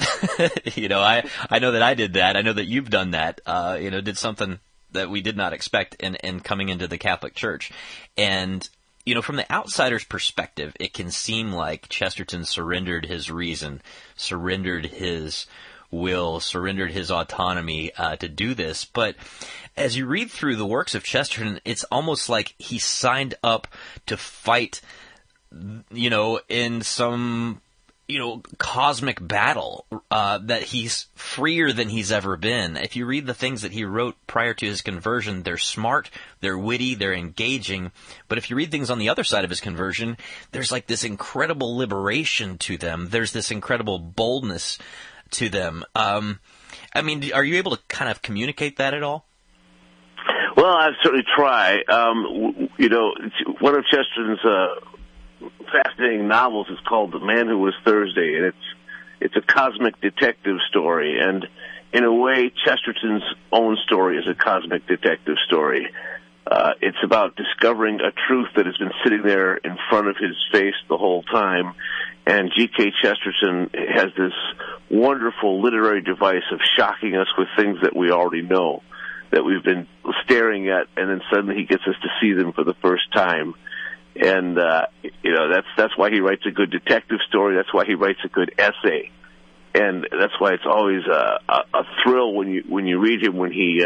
I know that I did that. I know that you've done that. Did something that we did not expect in coming into the Catholic Church. And, from the outsider's perspective, it can seem like Chesterton surrendered his reason, surrendered his will, surrendered his autonomy to do this. But as you read through the works of Chesterton, it's almost like he signed up to fight, in some cosmic battle, that he's freer than he's ever been. If you read the things that he wrote prior to his conversion, they're smart, they're witty, they're engaging. But if you read things on the other side of his conversion, there's like this incredible liberation to them. There's this incredible boldness to them. Are you able to kind of communicate that at all? Well, I certainly try. One of Chesterton's fascinating novels is called The Man Who Was Thursday, and it's a cosmic detective story, and in a way Chesterton's own story is a cosmic detective story. It's about discovering a truth that has been sitting there in front of his face the whole time, and G.K. Chesterton has this wonderful literary device of shocking us with things that we already know, that we've been staring at, and then suddenly he gets us to see them for the first time. And that's why he writes a good detective story. That's why he writes a good essay, and that's why it's always a thrill when you read him, when he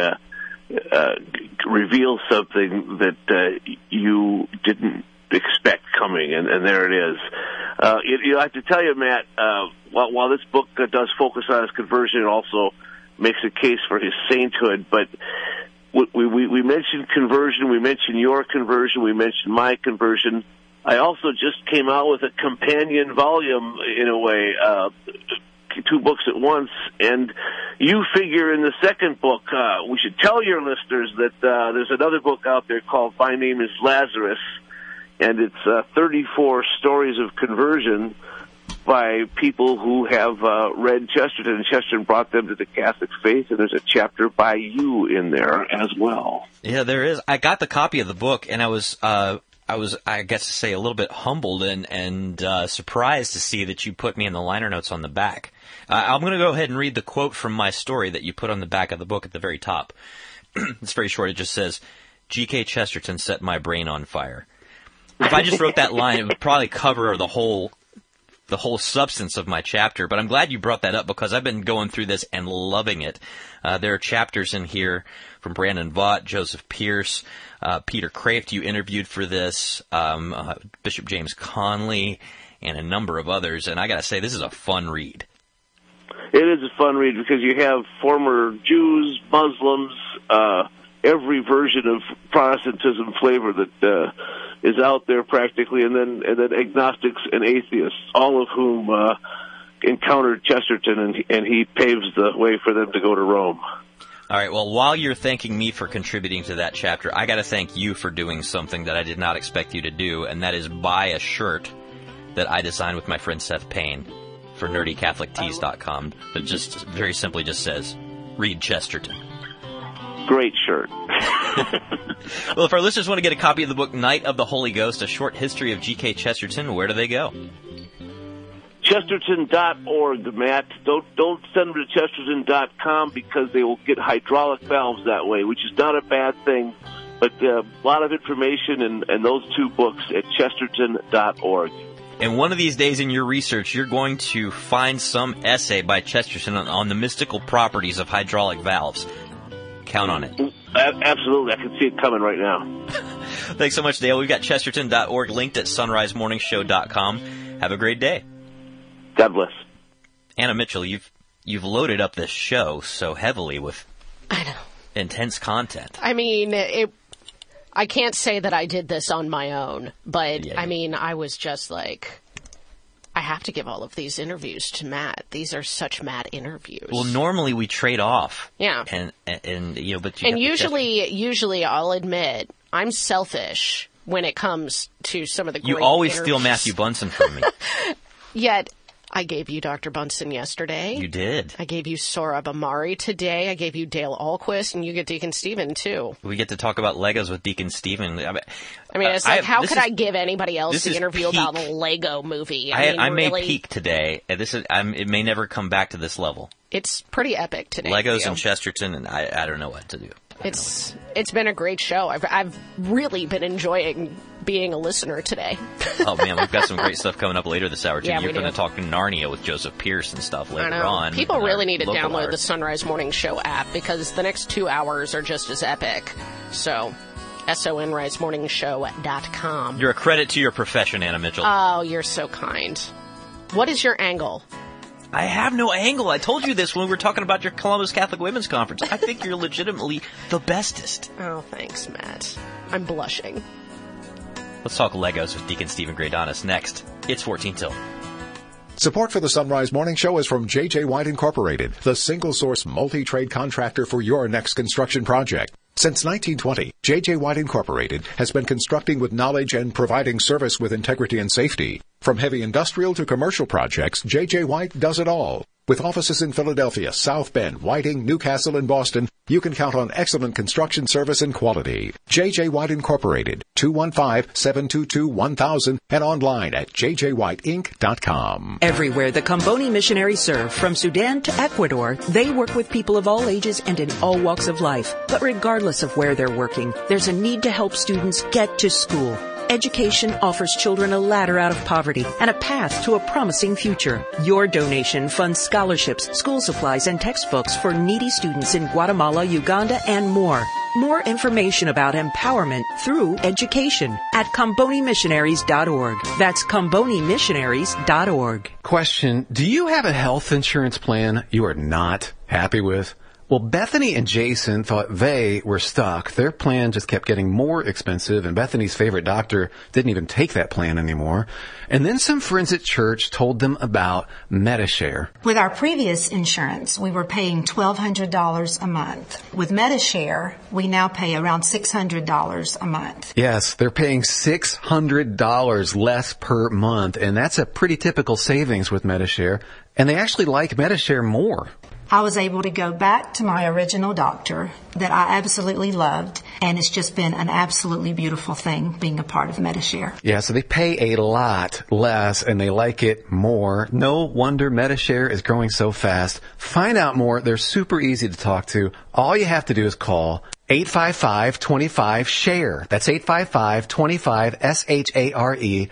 reveals something that you didn't expect coming, and there it is. I have to tell you, Matt, while this book does focus on his conversion, it also makes a case for his sainthood, but we mentioned conversion, we mentioned your conversion, we mentioned my conversion. I also just came out with a companion volume, in a way, two books at once, and you figure in the second book, we should tell your listeners that there's another book out there called My Name is Lazarus, and it's 34 stories of conversion by people who have read Chesterton, and Chesterton brought them to the Catholic faith, and there's a chapter by you in there as well. Yeah, there is. I got the copy of the book, and I was, I guess to say, a little bit humbled and surprised to see that you put me in the liner notes on the back. I'm going to go ahead and read the quote from my story that you put on the back of the book at the very top. It's very short. It just says, G.K. Chesterton set my brain on fire. If I just wrote that line, it would probably cover the whole substance of my chapter, but I'm glad you brought that up because I've been going through this and loving it. There are chapters in here from Brandon Vaught, Joseph Pierce, Peter Kraft you interviewed for this, Bishop James Conley, and a number of others, and I gotta say, this is a fun read. It is a fun read because you have former Jews, Muslims, every version of Protestantism flavor that is out there practically, and then agnostics and atheists, all of whom encountered Chesterton, and he paves the way for them to go to Rome. All right, well, while you're thanking me for contributing to that chapter, I got to thank you for doing something that I did not expect you to do, and that is buy a shirt that I designed with my friend Seth Payne for nerdycatholictees.com that just very simply just says, read Chesterton. Great shirt. Well, if our listeners want to get a copy of the book Night of the Holy Ghost, A Short History of G.K. Chesterton, where do they go? Chesterton.org, Matt. Don't send them to Chesterton.com because they will get hydraulic valves that way, which is not a bad thing. But a lot of information and those two books at Chesterton.org. And one of these days in your research, you're going to find some essay by Chesterton on the mystical properties of hydraulic valves. Count on it. Absolutely. I can see it coming right now. Thanks so much, Dale. We've got Chesterton.org linked at sunrisemorningshow.com. Have a great day. God bless. Anna Mitchell, you've loaded up this show so heavily with intense content. I mean, I can't say that I did this on my own, but I mean, I was just like, I have to give all of these interviews to Matt. These are such Matt interviews. Well, normally we trade off. Yeah. And you know, but and usually I'll admit I'm selfish when it comes to some of the great You always interviews. steal Matthew Bunson from me. Yet I gave you Dr. Bunson yesterday. You did. I gave you Sohrab Ahmari today. I gave you Dale Ahlquist, and you get Deacon Stephen, too. We get to talk about Legos with Deacon Stephen. I mean, it's like, how could I give anybody else the interview about a Lego movie? I really, may peak today. It may never come back to this level. It's pretty epic today. Legos and Chesterton, and I don't know what to do. It's been a great show. I've really been enjoying being a listener today. Oh man, we've got some great stuff coming up later this hour too. Yeah, You're going to talk Narnia with Joseph Pierce and stuff later I know. on. People really need to download hour. the Sunrise Morning Show app because the next 2 hours are just as epic. So, sonrisemorningshow.com. You're a credit to your profession, Anna Mitchell. Oh, you're so kind. What is your angle? I have no angle. I told you this when we were talking about your Columbus Catholic Women's Conference. I think you're legitimately the bestest. Oh, thanks, Matt. I'm blushing. Let's talk Legos with Deacon Stephen Graydonis next. It's 14 till. Support for the Sunrise Morning Show is from J.J. White Incorporated, the single-source multi-trade contractor for your next construction project. Since 1920, J.J. White Incorporated has been constructing with knowledge and providing service with integrity and safety. From heavy industrial to commercial projects, J.J. White does it all. With offices in Philadelphia, South Bend, Whiting, Newcastle, and Boston, you can count on excellent construction service and quality. J.J. White Incorporated, 215-722-1000, and online at jjwhiteinc.com. Everywhere the Comboni missionaries serve, from Sudan to Ecuador, they work with people of all ages and in all walks of life. But regardless of where they're working, there's a need to help students get to school. Education offers children a ladder out of poverty and a path to a promising future. Your donation funds scholarships, school supplies, and textbooks for needy students in Guatemala, Uganda, and more. More information about empowerment through education at ComboniMissionaries.org. That's ComboniMissionaries.org. Question, do you have a health insurance plan you are not happy with? Well, Bethany and Jason thought they were stuck. Their plan just kept getting more expensive, and Bethany's favorite doctor didn't even take that plan anymore. And then some friends at church told them about Medi-Share. With our previous insurance, we were paying $1,200 a month. With Medi-Share, we now pay around $600 a month. Yes, they're paying $600 less per month, and that's a pretty typical savings with Medi-Share. And they actually like Medi-Share more. I was able to go back to my original doctor that I absolutely loved, and it's just been an absolutely beautiful thing being a part of Medi-Share. Yeah, so they pay a lot less, and they like it more. No wonder Medi-Share is growing so fast. Find out more. They're super easy to talk to. All you have to do is call 855-25-SHARE. That's 855-25-SHARE.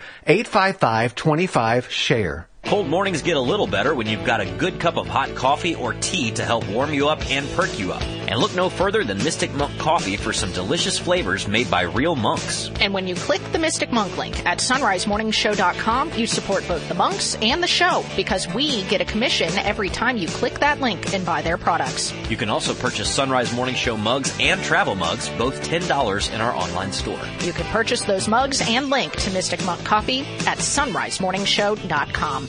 855-25-SHARE. Cold mornings get a little better when you've got a good cup of hot coffee or tea to help warm you up and perk you up. And look no further than Mystic Monk Coffee for some delicious flavors made by real monks. And when you click the Mystic Monk link at sunrisemorningshow.com, you support both the monks and the show because we get a commission every time you click that link and buy their products. You can also purchase Sunrise Morning Show mugs and travel mugs, both $10 in our online store. You can purchase those mugs and link to Mystic Monk Coffee at sunrisemorningshow.com.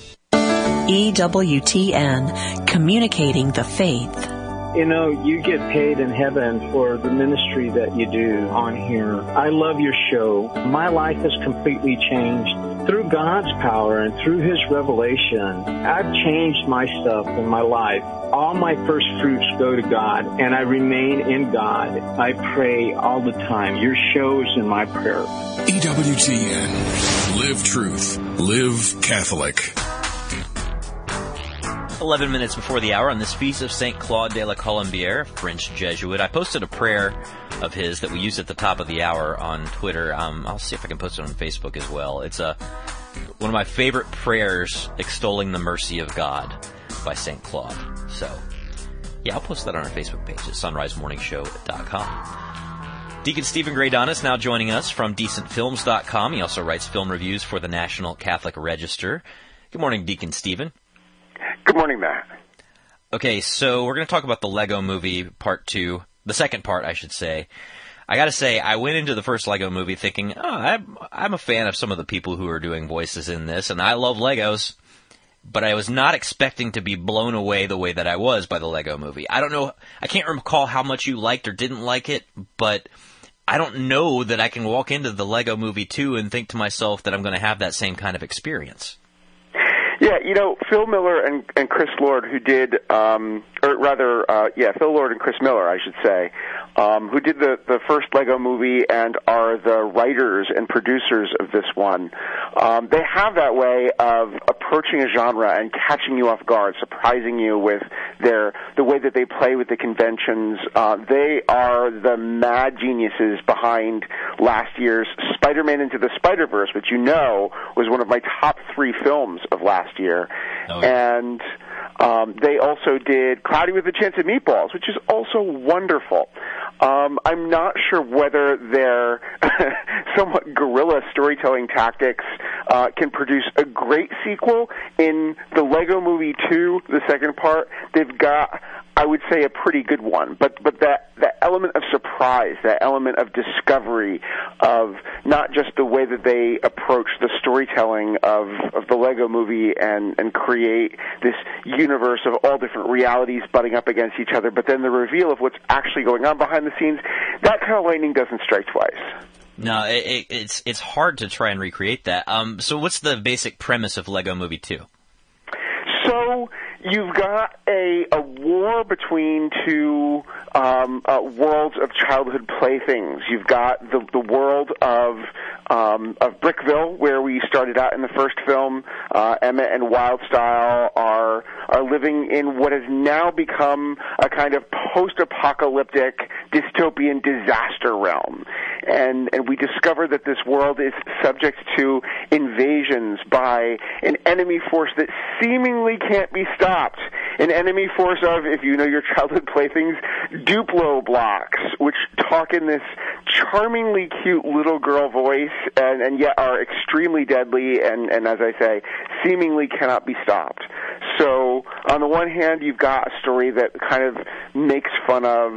EWTN, communicating the faith. You know, you get paid in heaven for the ministry that you do on here. I love your show. My life has completely changed through God's power and through His revelation. I've changed my stuff in my life. All my first fruits go to God, and I remain in God. I pray all the time. Your show is in my prayer. EWTN. Live truth. Live Catholic. 11 minutes before the hour on this feast of St. Claude de la Colombière, French Jesuit. I posted a prayer of his that we used at the top of the hour on Twitter. I'll see if I can post it on Facebook as well. It's one of my favorite prayers extolling the mercy of God by St. Claude. So, yeah, I'll post that on our Facebook page at sunrisemorningshow.com. Deacon Stephen Graydonis now joining us from decentfilms.com. He also writes film reviews for the National Catholic Register. Good morning, Deacon Stephen. Good morning, Matt. Okay, so we're going to talk about the Lego Movie Part 2, the second part, I should say. I got to say, I went into the first Lego Movie thinking, I'm a fan of some of the people who are doing voices in this, and I love Legos, but I was not expecting to be blown away the way that I was by the Lego Movie. I don't know, I can't recall how much you liked or didn't like it, but I don't know that I can walk into the Lego Movie 2 and think to myself that I'm going to have that same kind of experience. Yeah, you know, Phil Miller and Chris Lord, who did, Phil Lord and Chris Miller, I should say, who did the first Lego Movie and are the writers and producers of this one. They have that way of approaching a genre and catching you off guard, surprising you with the way that they play with the conventions. They are the mad geniuses behind last year's Spider-Man Into the Spider-Verse, which you know was one of my top 3 films of last year. Oh, yeah. And they also did Cloudy with a Chance of Meatballs, which is also wonderful. I'm not sure whether their somewhat guerrilla storytelling tactics can produce a great sequel. In the Lego Movie 2, the second part, they've got, I would say, a pretty good one. But that element of surprise, that element of discovery, of not just the way that they approach the storytelling of the Lego Movie and create this universe of all different realities butting up against each other, but then the reveal of what's actually going on behind the scenes, that kind of lightning doesn't strike twice. No, it's hard to try and recreate that. So what's the basic premise of Lego Movie 2? So you've got a war between two worlds of childhood playthings. You've got the world of Brickville, where we started out in the first film. Emmett and Wildstyle are living in what has now become a kind of post-apocalyptic dystopian disaster realm. And we discover that this world is subject to invasions by an enemy force that seemingly can't be stopped. An enemy force of, if you know your childhood playthings, Duplo blocks, which talk in this charmingly cute little girl voice and yet are extremely deadly and, as I say, seemingly cannot be stopped. So on the one hand, you've got a story that kind of makes fun of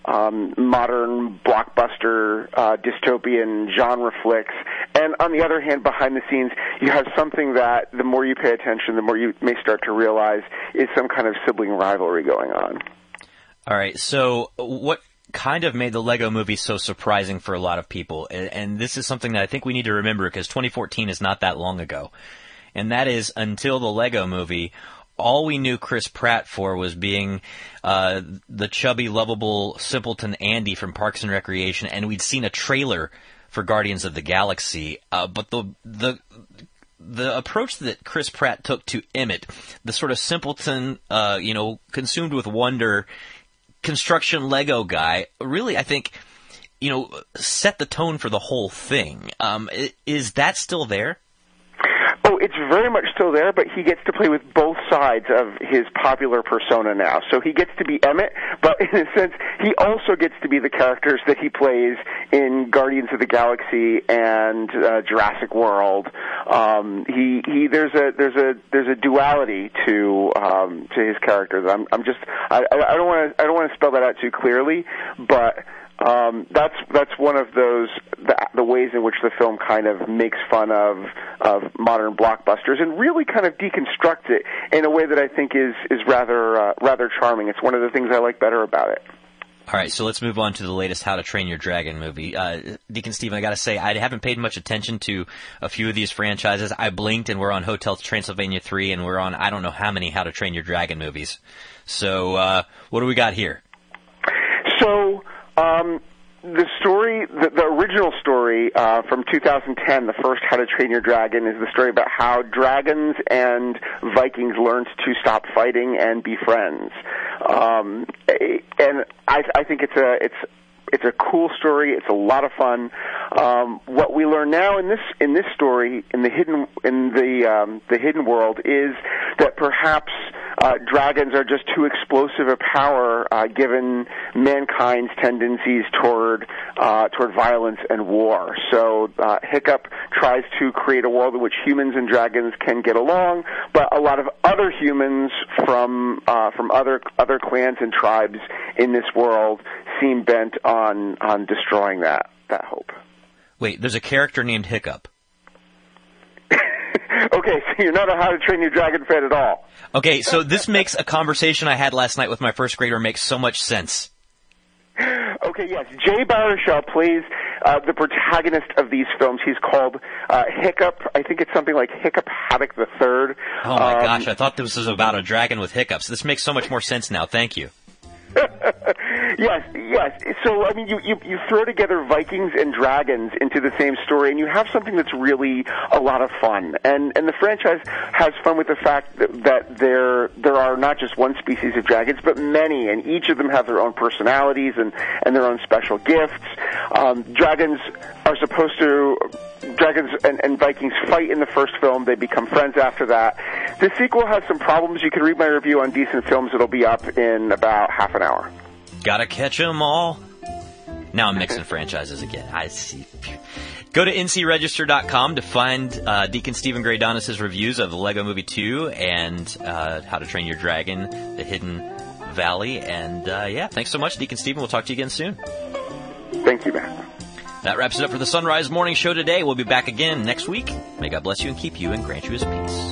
modern blockbuster dystopian genre flicks, and on the other hand, behind the scenes, you have something that the more you pay attention, the more you may start to realize is some kind of sibling rivalry going on. All right, so what kind of made the Lego Movie so surprising for a lot of people, and this is something that I think we need to remember because 2014 is not that long ago, and that is until the Lego Movie, all we knew Chris Pratt for was being the chubby, lovable simpleton Andy from Parks and Recreation, and we'd seen a trailer for Guardians of the Galaxy. But the approach that Chris Pratt took to Emmett, the sort of simpleton, consumed with wonder, construction Lego guy, really, I think, set the tone for the whole thing. Is that still there? Oh, it's very much still there, but he gets to play with both sides of his popular persona now. So he gets to be Emmett, but in a sense, he also gets to be the characters that he plays in Guardians of the Galaxy and Jurassic World. There's a duality to his characters. I don't want to spell that out too clearly, but that's one of those the ways in which the film kind of makes fun of modern blockbusters and really kind of deconstructs it in a way that I think is rather charming. It's one of the things I like better about it. All right, so let's move on to the latest How to Train Your Dragon movie. Deacon Stephen, I got to say, I haven't paid much attention to a few of these franchises. I blinked and we're on Hotel Transylvania 3 and we're on I don't know how many How to Train Your Dragon movies. So what do we got here? So the story, the original story from 2010, the first How to Train Your Dragon, is the story about how dragons and Vikings learned to stop fighting and be friends. And I think it's a cool story. It's a lot of fun. What we learn now in this story, in the hidden world, is that perhaps dragons are just too explosive a power given mankind's tendencies toward violence and war. So Hiccup tries to create a world in which humans and dragons can get along, but a lot of other humans from other clans and tribes in this world seem bent on destroying that hope. Wait, there's a character named Hiccup. Okay, so you're not a How to Train Your Dragon fan at all. Okay, so this makes a conversation I had last night with my first grader make so much sense. Okay, yes. Jay Baruchel plays the protagonist of these films. He's called Hiccup. I think it's something like Hiccup Haddock the Third. Oh my gosh, I thought this was about a dragon with hiccups. This makes so much more sense now. Thank you. Yes. So, I mean, you throw together Vikings and dragons into the same story, and you have something that's really a lot of fun. And the franchise has fun with the fact that there are not just one species of dragons, but many, and each of them have their own personalities and their own special gifts. Dragons and Vikings fight in the first film. They become friends after that. The sequel has some problems. You can read my review on Decent Films. It'll be up in about half an hour. Gotta catch 'em all. Now I'm mixing franchises again. I see. Go to ncregister.com to find Deacon Stephen Graydonis' reviews of the Lego Movie 2 and How to Train Your Dragon, The Hidden Valley. And thanks so much, Deacon Stephen. We'll talk to you again soon. Thank you, Matt. That wraps it up for the Sunrise Morning Show today. We'll be back again next week. May God bless you and keep you and grant you his peace.